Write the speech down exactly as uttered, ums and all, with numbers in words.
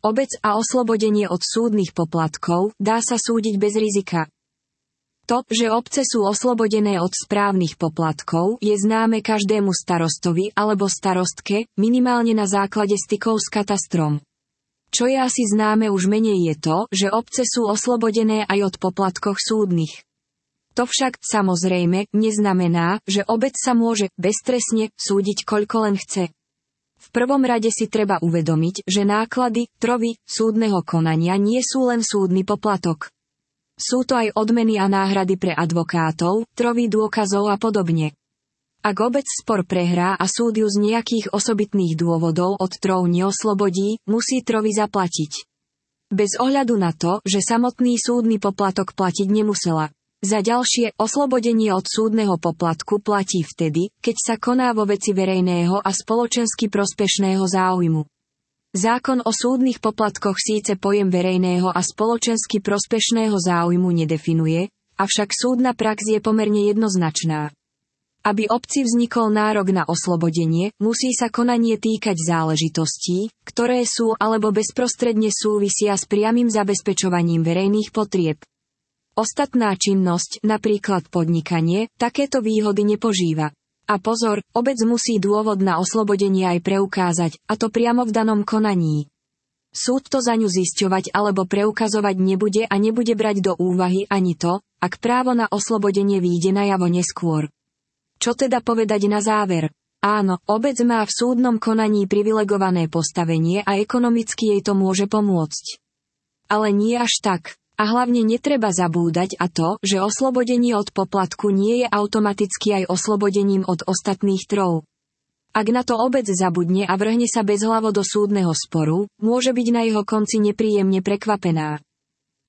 obec a oslobodenie od súdnych poplatkov, dá sa súdiť bez rizika. To, že obce sú oslobodené od správnych poplatkov, je známe každému starostovi alebo starostke, minimálne na základe stykov s katastrom. Čo je asi známe už menej je to, že obce sú oslobodené aj od poplatkoch súdnych. To však, samozrejme, neznamená, že obec sa môže beztrestne súdiť koľko len chce. V prvom rade si treba uvedomiť, že náklady, trovy, súdneho konania nie sú len súdny poplatok. Sú to aj odmeny a náhrady pre advokátov, trovy dôkazov a podobne. Ak obec spor prehrá a súd ju z nejakých osobitných dôvodov od trov neoslobodí, musí trovy zaplatiť. Bez ohľadu na to, že samotný súdny poplatok platiť nemusela. Za ďalšie, oslobodenie od súdneho poplatku platí vtedy, keď sa koná vo veci verejného a spoločensky prospešného záujmu. Zákon o súdnych poplatkoch síce pojem verejného a spoločensky prospešného záujmu nedefinuje, avšak súdna prax je pomerne jednoznačná. Aby obci vznikol nárok na oslobodenie, musí sa konanie týkať záležitostí, ktoré sú alebo bezprostredne súvisia s priamym zabezpečovaním verejných potrieb. Ostatná činnosť, napríklad podnikanie, takéto výhody nepožíva. A pozor, obec musí dôvod na oslobodenie aj preukázať, a to priamo v danom konaní. Súd to za ňu zisťovať alebo preukazovať nebude a nebude brať do úvahy ani to, ak právo na oslobodenie vyjde najavo neskôr. Čo teda povedať na záver? Áno, obec má v súdnom konaní privilegované postavenie a ekonomicky jej to môže pomôcť. Ale nie až tak. A hlavne netreba zabúdať a to, že oslobodenie od poplatku nie je automaticky aj oslobodením od ostatných trov. Ak na to obec zabudne a vrhne sa bezhlavo do súdneho sporu, môže byť na jeho konci nepríjemne prekvapená.